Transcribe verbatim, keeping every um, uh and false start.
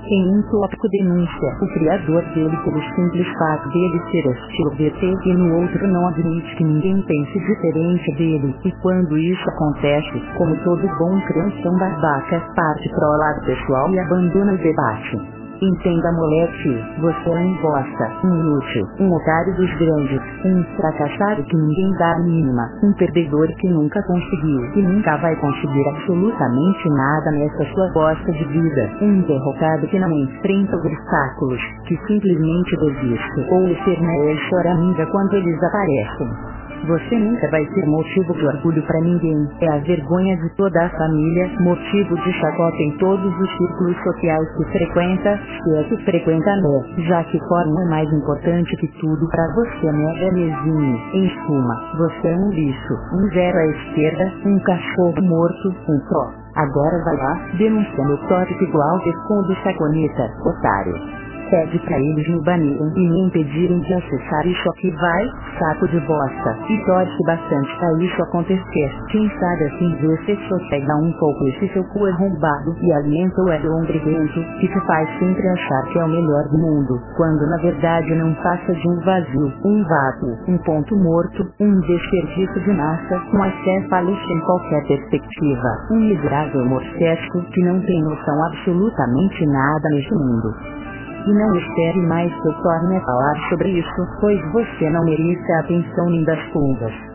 Em um tópico denúncia o criador dele pelo simples fato dele ser estilo B T e no outro não admite que ninguém pense diferente dele, e quando isso acontece, como todo bom cristão babaca, parte pro lado pessoal e abandona o debate. Entenda, moleque, você é um bosta, um inútil, um otário dos grandes, um fracassado que ninguém dá a mínima, um perdedor que nunca conseguiu e nunca vai conseguir absolutamente nada nessa sua bosta de vida, um derrotado que não enfrenta obstáculos, que simplesmente desiste ou esperneia e choraminga quando eles aparecem. Você nunca vai ser motivo de orgulho para ninguém, é a vergonha de toda a família, motivo de chacota em todos os círculos sociais que frequenta, se é que frequenta né, já que forma é mais importante que tudo para você né, belezinho. Em suma, você é um lixo, um zero à esquerda, um cachorro morto, um pró. Agora vai lá, denuncia meu tópico igual esconde saconeta, otário. Pede pra eles me banirem e me impedirem de acessar isso aqui vai, saco de bosta, e torce bastante pra isso acontecer. Quem sabe assim você sossega um pouco esse seu cu arrombado e alimenta o ego ombriguento, que te faz sempre achar que é o melhor do mundo, quando na verdade não passa de um vazio, um vácuo, um ponto morto, um desperdício de massa, um acéfalo sem qualquer perspectiva, um miserável morcético que não tem noção absolutamente nada neste mundo. E não espere mais que eu torne a falar sobre isso, pois você não merece a atenção nem das fundas.